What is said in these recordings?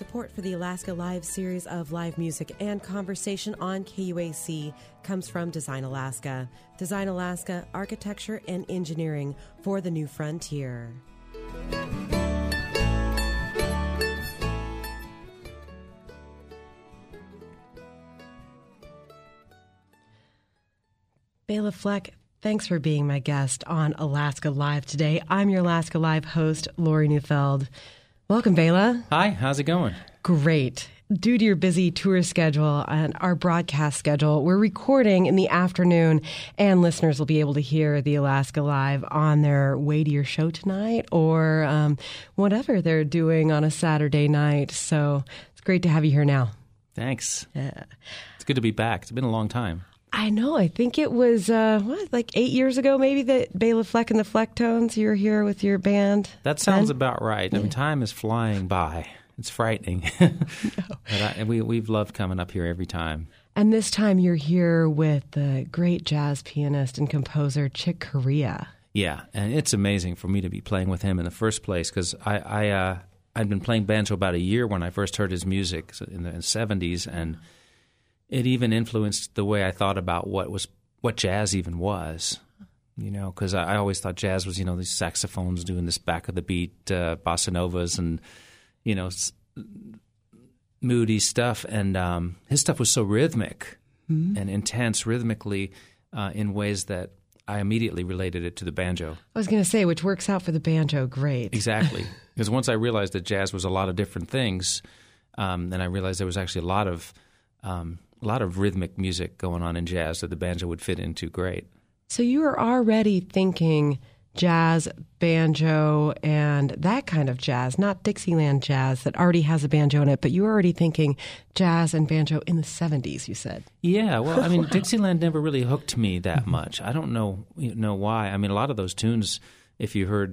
Support for the Alaska Live series of live music and conversation on KUAC comes from Design Alaska. Design Alaska, architecture and engineering for the new frontier. Bela Fleck, thanks for being my guest on Alaska Live today. I'm your Alaska Live host, Lori Neufeld. Welcome, Bela. Hi, how's it going? Great. Due to your busy tour schedule and our broadcast schedule, we're recording in the afternoon, and listeners will be able to hear the Alaska Live on their way to your show tonight or whatever they're doing on a Saturday night. So it's great to have you here now. Thanks. Yeah. It's good to be back. It's been a long time. I know. I think it was, like 8 years ago, maybe, that Bela Fleck and the Flecktones, you were here with your band. That sounds about right. I mean, time is flying by. It's frightening. But we've loved coming up here every time. And this time you're here with the great jazz pianist and composer Chick Corea. Yeah, and it's amazing for me to be playing with him in the first place because I'd been playing banjo about a year when I first heard his music in the 70s, and it even influenced the way I thought about what jazz even was, because I always thought jazz was, these saxophones doing this back of the beat, bossa novas and, moody stuff. And his stuff was so rhythmic and intense rhythmically in ways that I immediately related it to the banjo. I was going to say, which works out for the banjo great. Exactly. Because once I realized that jazz was a lot of different things, then I realized there was actually a lot of rhythmic music going on in jazz that the banjo would fit into great. So you were already thinking jazz, banjo, and that kind of jazz, not Dixieland jazz that already has a banjo in it, but you were already thinking jazz and banjo in the 70s, you said. Yeah, well, I mean, Dixieland never really hooked me that much. I don't know why. I mean, a lot of those tunes, if you heard,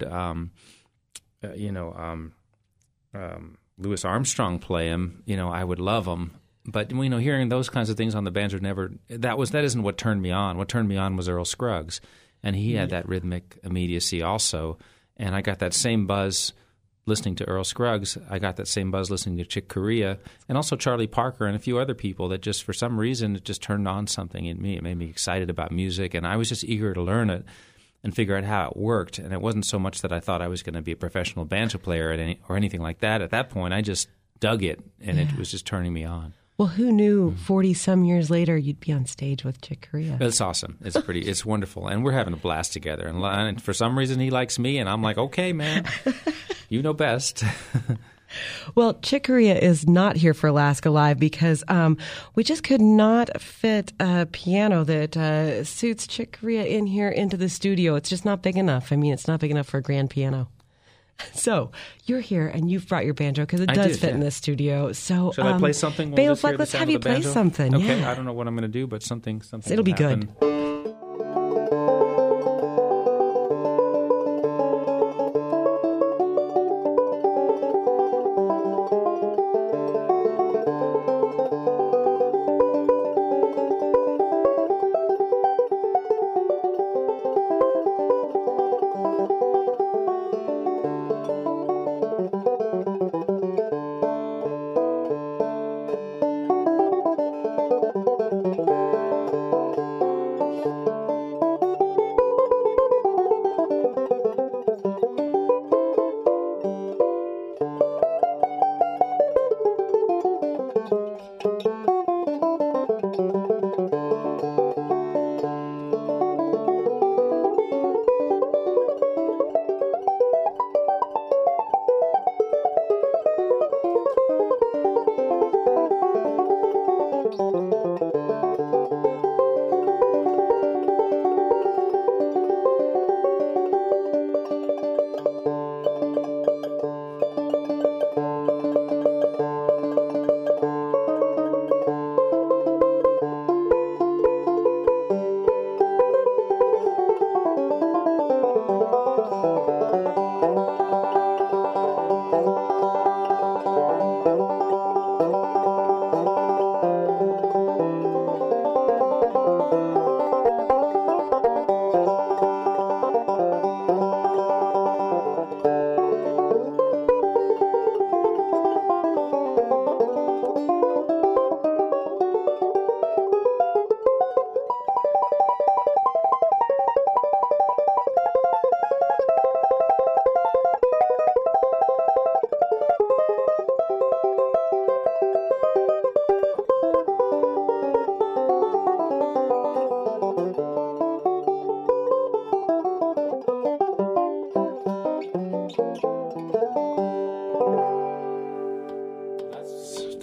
Louis Armstrong play them, I would love them. But hearing those kinds of things on the banjo that isn't what turned me on. What turned me on was Earl Scruggs, and he had that rhythmic immediacy also. And I got that same buzz listening to Earl Scruggs. I got that same buzz listening to Chick Corea, and also Charlie Parker and a few other people that just for some reason it just turned on something in me. It made me excited about music, and I was just eager to learn it and figure out how it worked. And it wasn't so much that I thought I was going to be a professional banjo player or anything like that. At that point, I just dug it, and it was just turning me on. Well, who knew 40-some years later you'd be on stage with Chick Corea? It's awesome. It's wonderful. And we're having a blast together. And for some reason, he likes me, and I'm like, okay, man, you know best. Well, Chick Corea is not here for Alaska Live because we just could not fit a piano that suits Chick Corea in here into the studio. It's just not big enough. I mean, it's not big enough for a grand piano. So you're here, and you've brought your banjo because it does fit in this studio. So should I play something? Bela Fleck, let's have you play something. Okay, yeah. I don't know what I'm going to do, but something. It'll be good.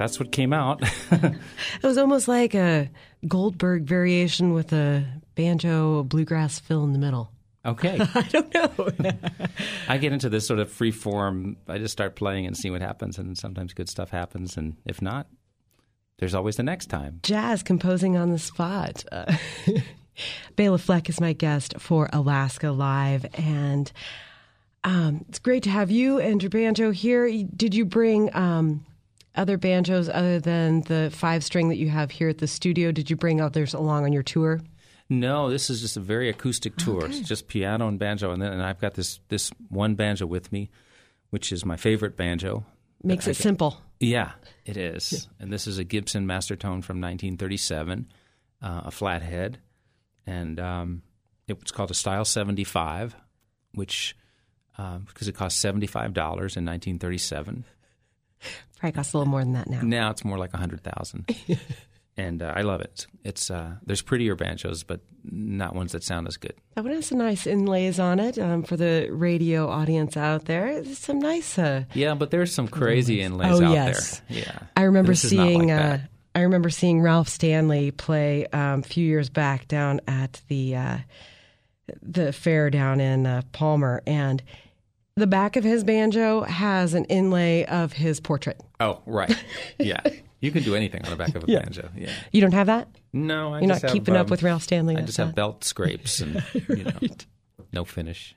that's what came out. It was almost like a Goldberg variation with a banjo bluegrass fill in the middle. Okay. I don't know. I get into this sort of free form. I just start playing and see what happens, and sometimes good stuff happens, and if not, there's always the next time. Jazz composing on the spot. Bela Fleck is my guest for Alaska Live, and it's great to have you and your banjo here. Did you bring other banjos other than the 5-string that you have here at the studio? Did you bring others along on your tour? No, this is just a very acoustic tour. Okay. It's just piano and banjo, and I've got this one banjo with me, which is my favorite banjo. Makes it simple. Yeah, it is. Yeah. And this is a Gibson Mastertone from 1937, a flathead, and it was called a Style 75, which because it cost $75 in 1937. Probably costs a little more than that now. Now it's more like $100,000. And I love it. It's there's prettier banjos, but not ones that sound as good. That one has some nice inlays on it for the radio audience out there. There's some nice. Yeah, but there's some crazy inlays out yes. there. Yeah, I remember this seeing. Is not like that. I remember seeing Ralph Stanley play a few years back down at the fair down in Palmer, and the back of his banjo has an inlay of his portrait. Oh, right. Yeah. You can do anything on the back of a banjo. Yeah. You don't have that? No, You're not keeping up with Ralph Stanley. I just have belt scrapes and right. No finish.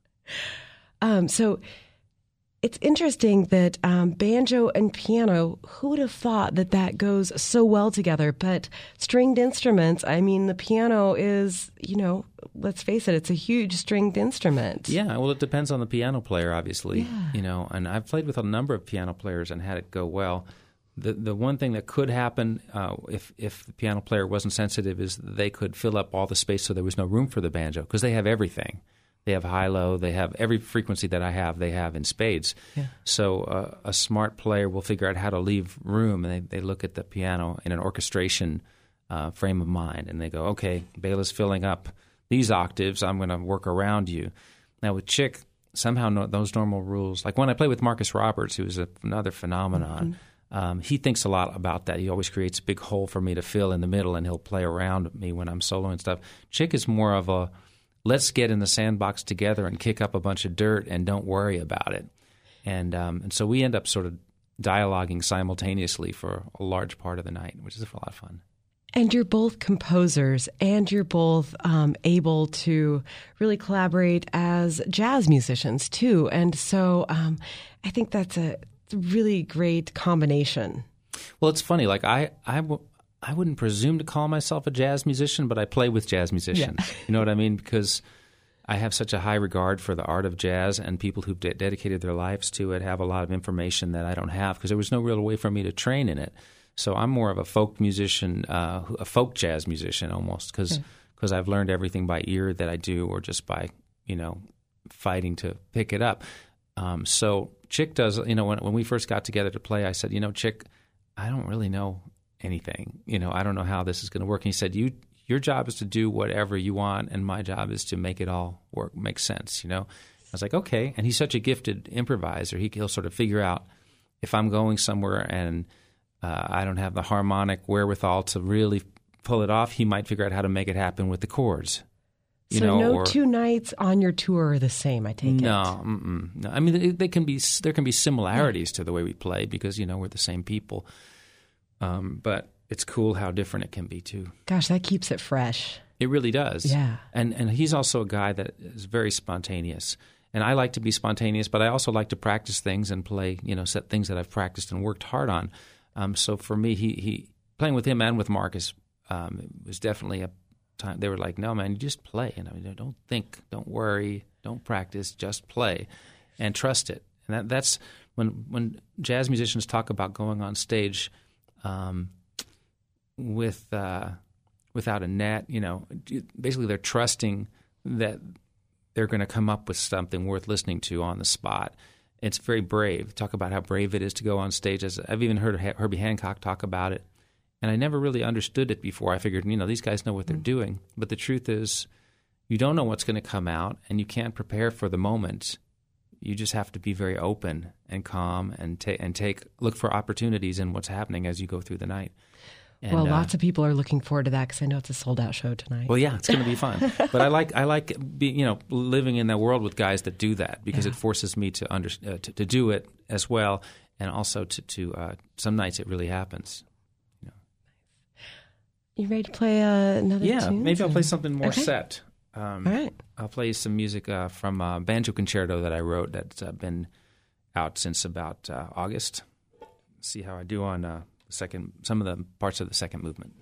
So it's interesting that banjo and piano, who would have thought that goes so well together? But stringed instruments, I mean, the piano is, let's face it, it's a huge stringed instrument. Yeah, well, it depends on the piano player, obviously. Yeah. And I've played with a number of piano players and had it go well. The one thing that could happen if the piano player wasn't sensitive is they could fill up all the space so there was no room for the banjo, because they have everything. They have high-low. They have every frequency that I have, they have in spades. Yeah. So a smart player will figure out how to leave room, and they look at the piano in an orchestration frame of mind, and they go, okay, Bela's filling up these octaves. I'm going to work around you. Now with somehow those normal rules, like when I play with Marcus Roberts, who is another phenomenon, mm-hmm. He thinks a lot about that. He always creates a big hole for me to fill in the middle, and he'll play around me when I'm soloing and stuff. Chick is more of a, let's get in the sandbox together and kick up a bunch of dirt and don't worry about it. And so we end up sort of dialoguing simultaneously for a large part of the night, which is a lot of fun. And you're both composers, and you're both able to really collaborate as jazz musicians, too. And so I think that's a really great combination. Well, it's funny. Like I wouldn't presume to call myself a jazz musician, but I play with jazz musicians. Yeah. You know what I mean? Because I have such a high regard for the art of jazz, and people who've dedicated their lives to it have a lot of information that I don't have, because there was no real way for me to train in it. So I'm more of a folk musician, a folk jazz musician almost, because I've learned everything by ear that I do, or just by fighting to pick it up. So Chick does. When we first got together to play, I said, Chick, I don't really know anything. I don't know how this is going to work. And he said, your job is to do whatever you want, and my job is to make it all work, make sense. I was like, okay. And he's such a gifted improviser. He'll sort of figure out if I'm going somewhere and I don't have the harmonic wherewithal to really pull it off, he might figure out how to make it happen with the chords. No two nights on your tour are the same, I take it. No. I mean, there can be similarities to the way we play, because, we're the same people. But it's cool how different it can be, too. Gosh, that keeps it fresh. It really does. Yeah. And he's also a guy that is very spontaneous. And I like to be spontaneous, but I also like to practice things and play, set things that I've practiced and worked hard on. So for me, he playing with him and with Marcus was definitely a time. They were like, no, man, you just play. And I mean, don't think, don't worry, don't practice, just play and trust it. And that's when jazz musicians talk about going on stage without a net, basically they're trusting that they're going to come up with something worth listening to on the spot. It's very brave. Talk about how brave it is to go on stage. I've even heard Herbie Hancock talk about it. And I never really understood it before. I figured, these guys know what they're doing. But the truth is, you don't know what's going to come out, and you can't prepare for the moment. you just have to be very open and calm and look for opportunities in what's happening as you go through the night. And, well, lots of people are looking forward to that because I know it's a sold-out show tonight. Well, yeah, it's going to be fun. But I like living in that world with guys that do that because it forces me to to do it as well, and also to some nights it really happens. You ready to play another tune? Yeah, maybe I'll play something more set. All right. I'll play some music from a banjo concerto that I wrote that's been out since about August. See how I do on some of the parts of the second movement.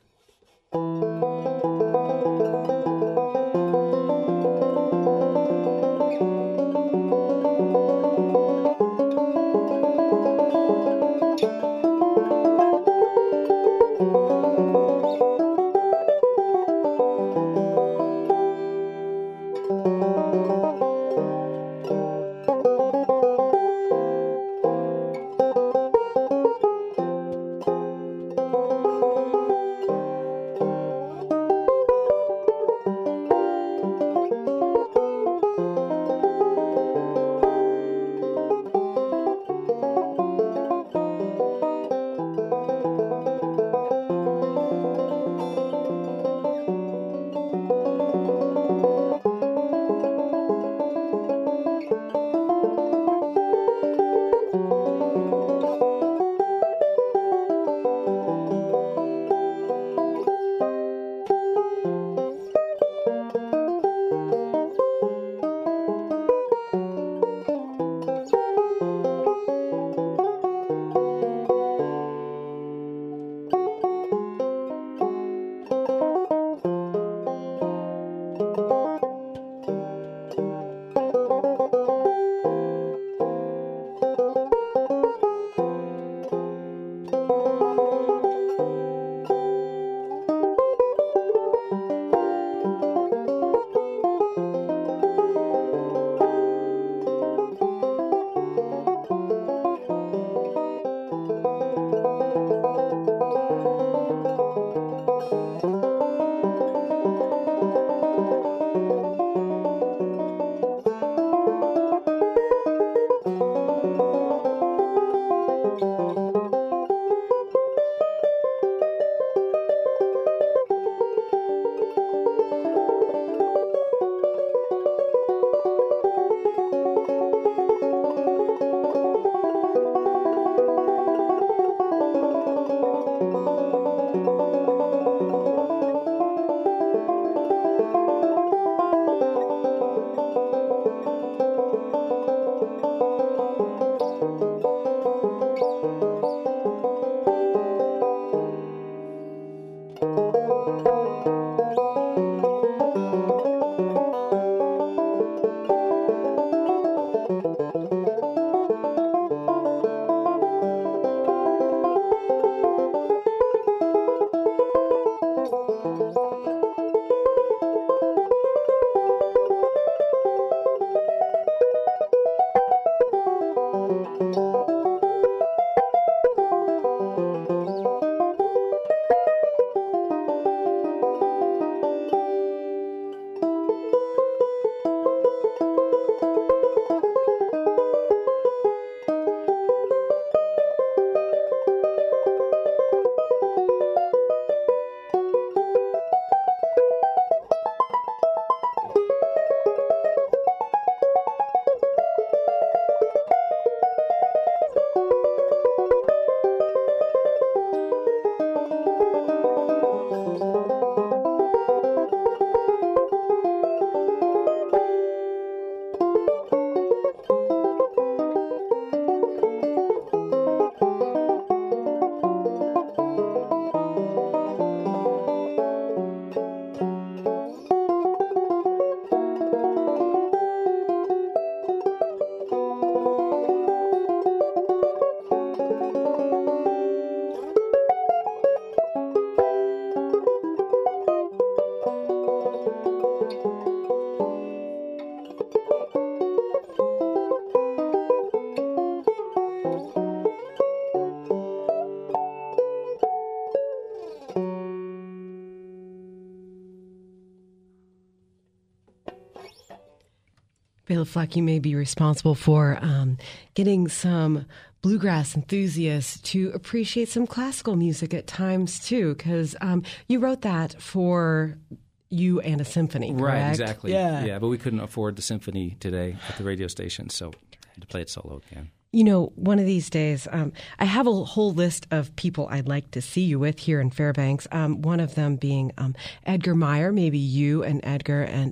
Bela Fleck, you may be responsible for getting some bluegrass enthusiasts to appreciate some classical music at times, too, because you wrote that for you and a symphony, correct? Right, exactly. Yeah. But we couldn't afford the symphony today at the radio station, so I had to play it solo again. You know, one of these days, I have a whole list of people I'd like to see you with here in Fairbanks, one of them being Edgar Meyer, maybe you and Edgar, and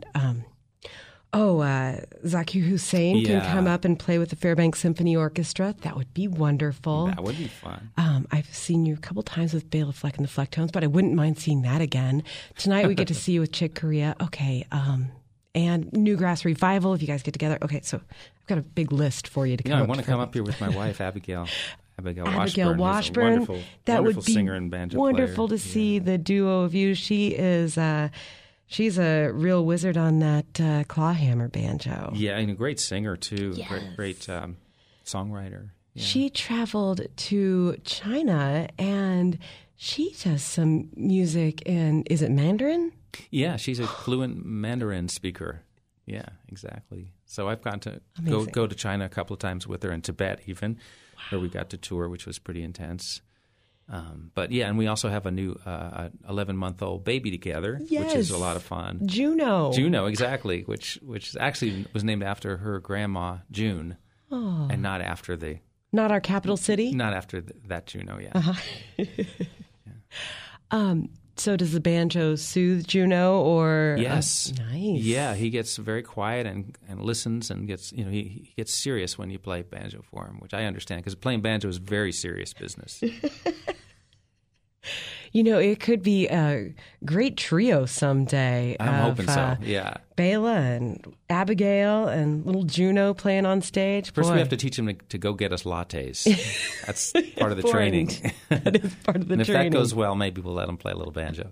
Zakir Hussain can come up and play with the Fairbanks Symphony Orchestra. That would be wonderful. That would be fun. I've seen you a couple times with Bela Fleck and the Flecktones, but I wouldn't mind seeing that again. Tonight we get to see you with Chick Corea. Okay, and Newgrass Revival, if you guys get together. Okay, so I've got a big list for you to come up. I want to come up here with my wife, Abigail. Abigail Washburn, who's a that wonderful would be singer and banjo wonderful player. to see the duo of you. She is she's a real wizard on that clawhammer banjo. Yeah, and a great singer too. Yes. Great songwriter. Yeah. She traveled to China and she does some music in, is it Mandarin? Yeah, she's a fluent Mandarin speaker. Yeah, exactly. So I've gotten to go to China a couple of times with her, and Tibet even, where we got to tour, which was pretty intense. But yeah, and we also have a new 11-month-old baby together, which is a lot of fun. Juno, exactly, which actually was named after her grandma June, and not after not our capital city. Not after that Juno, yeah. Uh-huh. So does the banjo soothe Juno, or yes, nice? Yeah, he gets very quiet and listens and gets he gets serious when you play banjo for him, which I understand because playing banjo is very serious business. You know, it could be a great trio someday. I'm hoping so. Yeah, Bela and Abigail and little Juno playing on stage. First, Boy. we have to teach him to go get us lattes. That's part of the training. That is part of the and training. If that goes well, maybe we'll let him play a little banjo.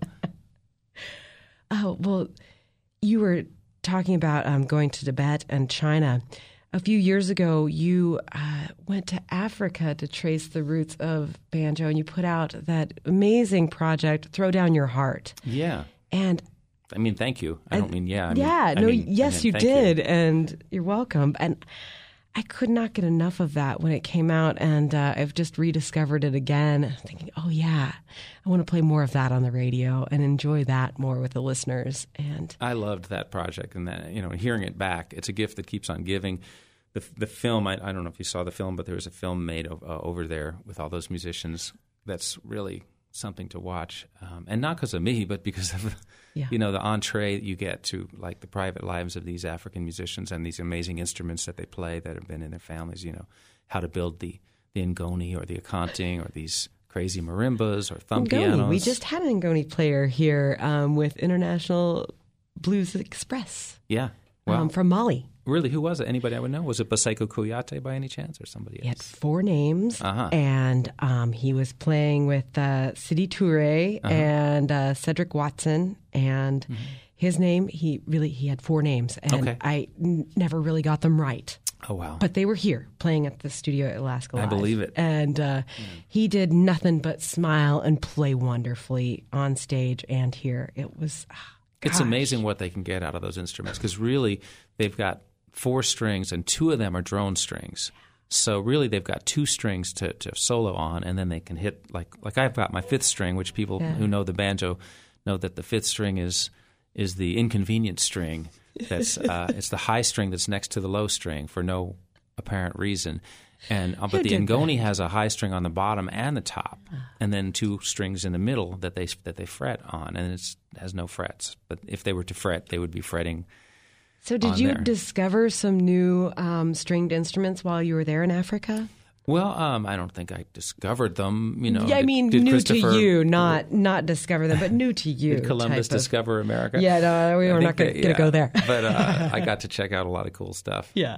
Oh, well, you were talking about going to Tibet and China. A few years ago, you went to Africa to trace the roots of banjo, and you put out that amazing project, Throw Down Your Heart. Yeah. And I mean, thank you. I don't mean yeah. Yes, you did, and you're welcome. And I could not get enough of that when it came out, and I've just rediscovered it again, thinking, oh yeah, I want to play more of that on the radio and enjoy that more with the listeners. And I loved that project, and that hearing it back, it's a gift that keeps on giving. The film, I don't know if you saw the film, but there was a film made over there with all those musicians. That's really something to watch, and not because of me, but because of the entree you get to like the private lives of these African musicians and these amazing instruments that they play that have been in their families. How to build the ngoni or the akanting or these crazy marimbas or thumb pianos. We just had an ngoni player here with International Blues Express. Yeah, wow. From Mali. Really? Who was it? Anybody I would know? Was it Baseko Kouyaté by any chance or somebody else? He had 4 names, and he was playing with Sidi Touré and Cedric Watson, and his name, he had 4 names, and I never really got them right. Oh, wow. But they were here playing at the studio at Alaska Live. I believe it. And he did nothing but smile and play wonderfully on stage and here. It was, It's amazing what they can get out of those instruments because really they've got 4 strings and 2 of them are drone strings. So really they've got 2 strings to solo on, and then they can hit like I've got my 5th string, which people who know the banjo know that the 5th string is the inconvenient string. That's it's the high string that's next to the low string for no apparent reason. And but the ngoni has a high string on the bottom and the top, and then 2 strings in the middle that they fret on, and it has no frets. But if they were to fret, they would be fretting. So did you discover some new stringed instruments while you were there in Africa? Well, I don't think I discovered them. Yeah, I mean, new to you, not discover them, but new to you. Did Columbus discover America? Yeah, no, we were not going to go there. But I got to check out a lot of cool stuff. Yeah.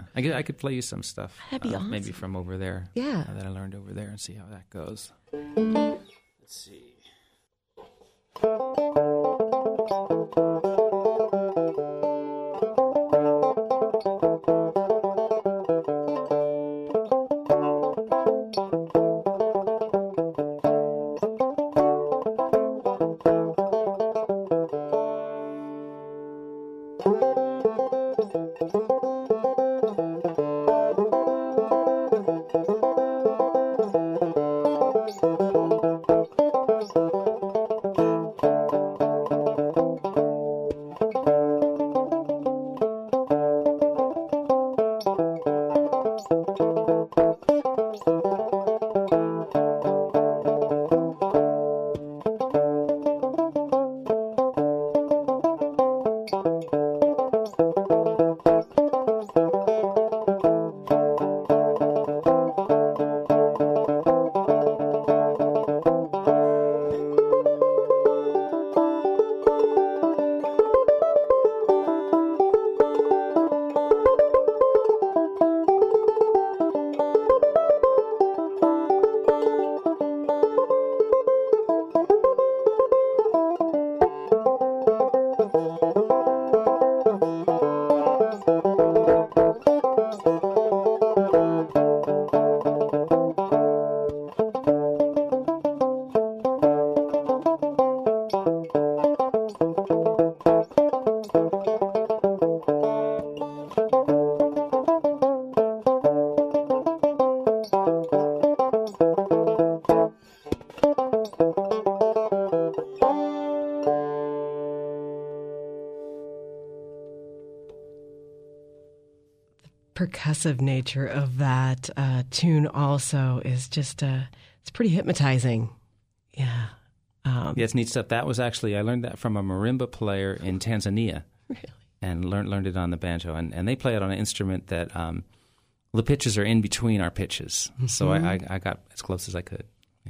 I could play you some stuff. That'd be awesome. Maybe from over there. Yeah. That I learned over there and see how that goes. Let's see. Percussive nature of that tune also is just it's pretty hypnotizing. Yeah. Yeah, it's neat stuff. That was actually, I learned that from a marimba player in Tanzania. Really? And learned it on the banjo. And they play it on an instrument that the pitches are in between our pitches. Mm-hmm. So I got as close as I could.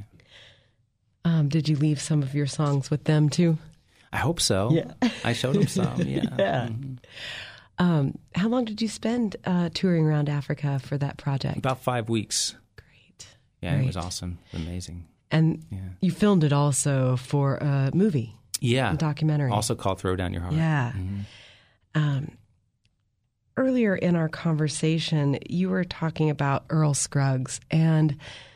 Yeah. Did you leave some of your songs with them too? I hope so. Yeah. I showed them some, yeah. Yeah. Mm-hmm. How long did you spend touring around Africa for that project? About 5 weeks. Great. Yeah, Great. It was awesome. Amazing. And you filmed it also for a movie. Yeah. A documentary. Also called Throw Down Your Heart. Yeah. Mm-hmm. Earlier in our conversation, you were talking about Earl Scruggs. And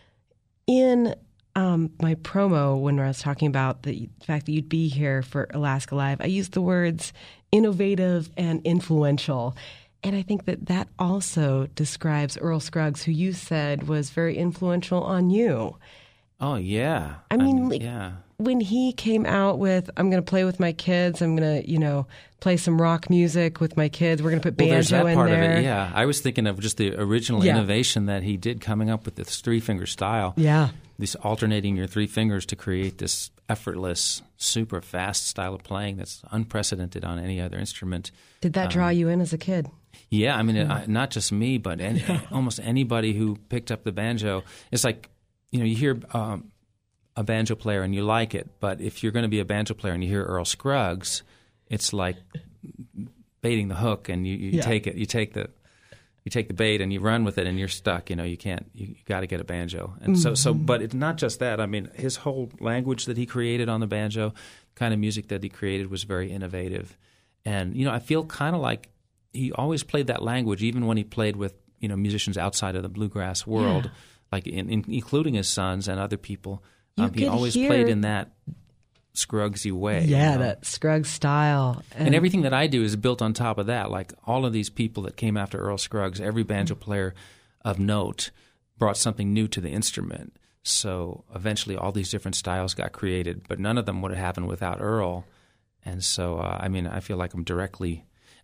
in my promo, when I was talking about the fact that you'd be here for Alaska Live, I used the words innovative and influential. And I think that also describes Earl Scruggs, who you said was very influential on you. Oh, yeah. I mean, yeah. When he came out with, I'm going to play with my kids, I'm going to, play some rock music with my kids, we're going to put banjo there's that in part there. Of it, yeah. I was thinking of just the original innovation that he did coming up with this three-finger style. Yeah. This alternating your three fingers to create this effortless, super fast style of playing that's unprecedented on any other instrument. Did that draw you in as a kid? Yeah, I mean, not just me, but almost anybody who picked up the banjo. It's like, you hear a banjo player and you like it, but if you're going to be a banjo player and you hear Earl Scruggs, it's like baiting the hook, and you take it, you take the bait and you run with it, and you're stuck. You can't. You got to get a banjo, and but it's not just that. I mean, his whole language that he created on the banjo, kind of music that he created, was very innovative, and I feel kind of like he always played that language, even when he played with musicians outside of the bluegrass world, like including his sons and other people. He always played in that Scruggsy way. Yeah, that Scruggs style. And everything that I do is built on top of that. Like all of these people that came after Earl Scruggs, every banjo player of note brought something new to the instrument. So eventually all these different styles got created, but none of them would have happened without Earl. And so, I feel like I'm directly,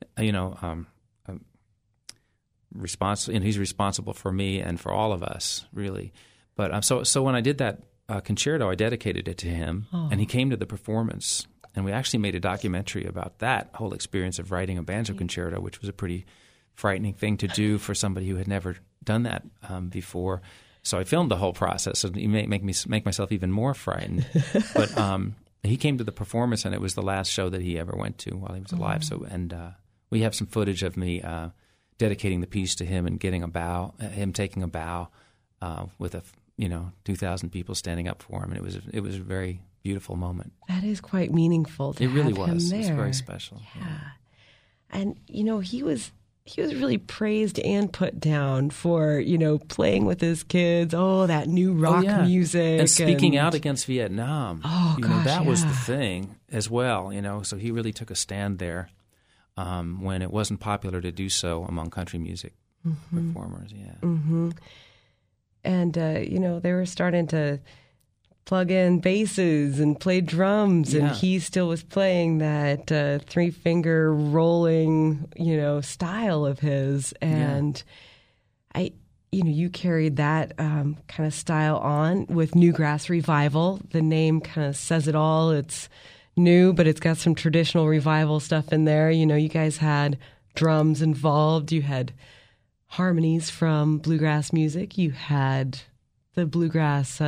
responsible, and he's responsible for me and for all of us, really. But so when I did that concerto, I dedicated it to him, and he came to the performance, and we actually made a documentary about that whole experience of writing a banjo concerto, which was a pretty frightening thing to do for somebody who had never done that before. So I filmed the whole process, so it may make myself even more frightened. But he came to the performance, and it was the last show that he ever went to while he was alive. So, and we have some footage of me dedicating the piece to him and getting him taking a bow with 2,000 people standing up for him, and it was a very beautiful moment. That is quite meaningful to have him there. It really was. It was very special. Yeah. And he was really praised and put down for playing with his kids. Oh, that new rock music, and speaking out against Vietnam. Oh, gosh, that was the thing as well. So he really took a stand there when it wasn't popular to do so among country music performers. Yeah. Mm-hmm. And, they were starting to plug in basses and play drums, and he still was playing that three-finger rolling, style of his. And you carried that kind of style on with Newgrass Revival. The name kind of says it all. It's new, but it's got some traditional revival stuff in there. You know, you guys had drums involved. You had harmonies from bluegrass music. You had the bluegrass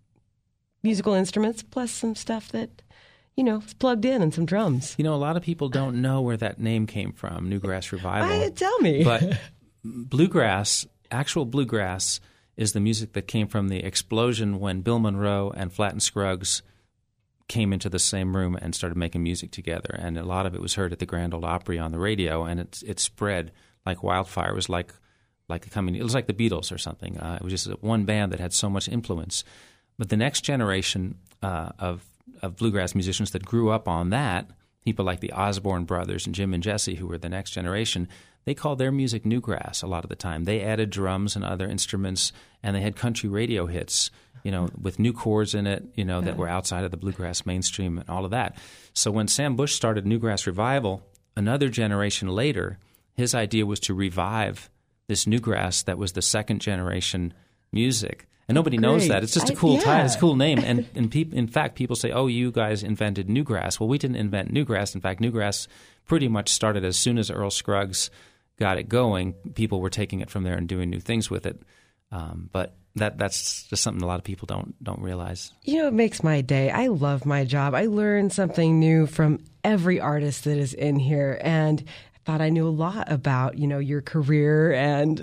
musical instruments, plus some stuff that, you know, is plugged in and some drums. You know, a lot of people don't know where that name came from, Newgrass Revival. Tell me. But bluegrass, actual bluegrass, is the music that came from the explosion when Bill Monroe and Flatt and Scruggs came into the same room and started making music together. And a lot of it was heard at the Grand Ole Opry on the radio, and it spread like wildfire. It was like it was like the Beatles or something. It was just one band that had so much influence. But the next generation of bluegrass musicians that grew up on that, people like the Osborne brothers and Jim and Jesse, who were the next generation, they called their music newgrass a lot of the time. They added drums and other instruments, and they had country radio hits, you know, with new chords in it, you know, that were outside of the bluegrass mainstream and all of that. So when Sam Bush started Newgrass Revival, another generation later, his idea was to revive this newgrass that was the second generation music. And nobody knows that. It's just a cool title. It's a cool name. And in fact, people say, oh, you guys invented newgrass. Well, we didn't invent newgrass. In fact, newgrass pretty much started as soon as Earl Scruggs got it going. People were taking it from there and doing new things with it. But that's just something a lot of people don't realize. You know, it makes my day. I love my job. I learn something new from every artist that is in here. And I thought I knew a lot about, you know, your career and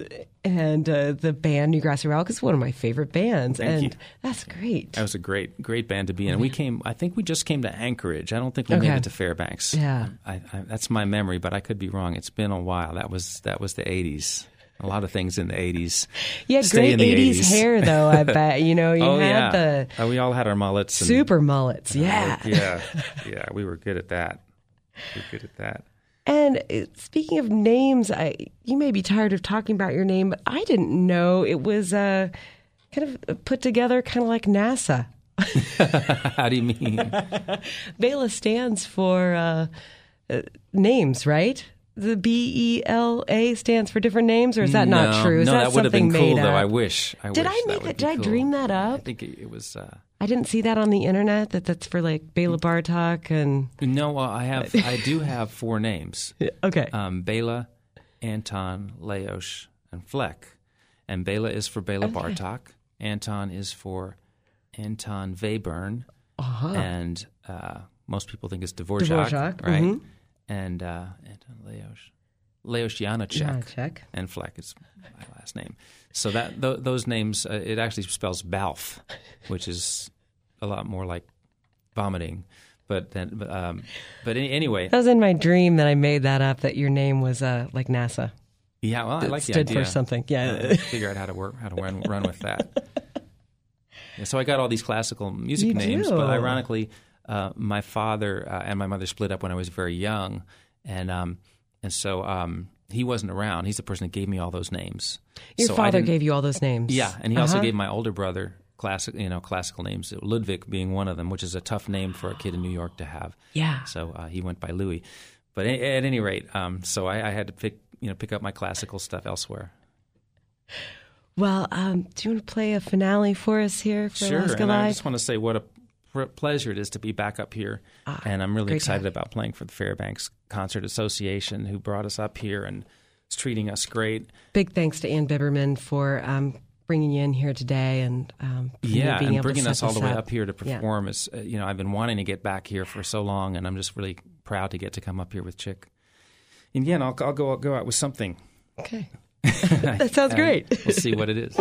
the band Newgrass Revival, because it's one of my favorite bands. Thank you. That's great. That was a great band to be in. I think we just came to Anchorage. I don't think we made it to Fairbanks. Yeah. That's my memory, but I could be wrong. It's been a while. That was the 80s. A lot of things in the 80s. You had great 80s hair, though, I bet. You know, you had we all had our mullets. Super mullets, yeah. Yeah, we were good at that. And speaking of names, you may be tired of talking about your name, but I didn't know it was kind of put together kind of like NASA. How do you mean? Bela stands for names, right? The BELA stands for different names, or is that not true? Is that would have been cool, though. I up? wish. Did I make it? Did I dream that up? I think it was. I didn't see that on the internet. That's for like Bela Bartok and. No, well, I do have four names. Okay. Bela, Anton, Leos, and Fleck. And Bela is for Bela Bartok. Anton is for Anton Webern. And most people think it's Dvorak. Right? Mm-hmm. And Anton Leos Janacek, and Fleck is my last name. So that those names, it actually spells Balf, which is a lot more like vomiting. But anyway, that was in my dream that I made that up. That your name was like NASA. Yeah, well, I like the idea. Stood for something. Yeah, figure out how to run with that. Yeah, so I got all these classical music names, but ironically. My father and my mother split up when I was very young, and so he wasn't around. He's the person that gave me all those names. Your father gave you all those names? Yeah, and he also gave my older brother classical names, Ludwig being one of them, which is a tough name for a kid in New York to have. Yeah. So he went by Louis. But at any rate, so I had to pick up my classical stuff elsewhere. Well, do you want to play a finale for us here for Alaska and Live? I just want to say what a pleasure it is to be back up here, and I'm really excited about playing for the Fairbanks Concert Association, who brought us up here and is treating us great. Big thanks to Ann Biberman for bringing you in here today and and bringing us all the way up here to perform. Is I've been wanting to get back here for so long, and I'm just really proud to get to come up here with Chick. And again, I'll go out with something. Okay, that sounds great. We'll see what it is.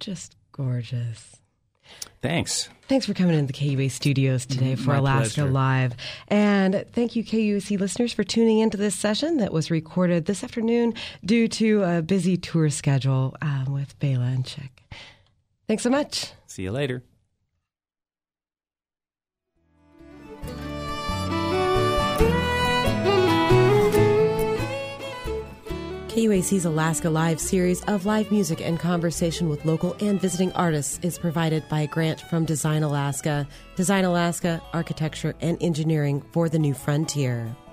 just gorgeous. Thanks. Thanks for coming into the KUA studios today for My Alaska pleasure. Live. And thank you, KUAC listeners, for tuning into this session that was recorded this afternoon due to a busy tour schedule with Bela and Chick. Thanks so much. See you later. KUAC's Alaska Live series of live music and conversation with local and visiting artists is provided by a grant from Design Alaska. Design Alaska, architecture and engineering for the new frontier.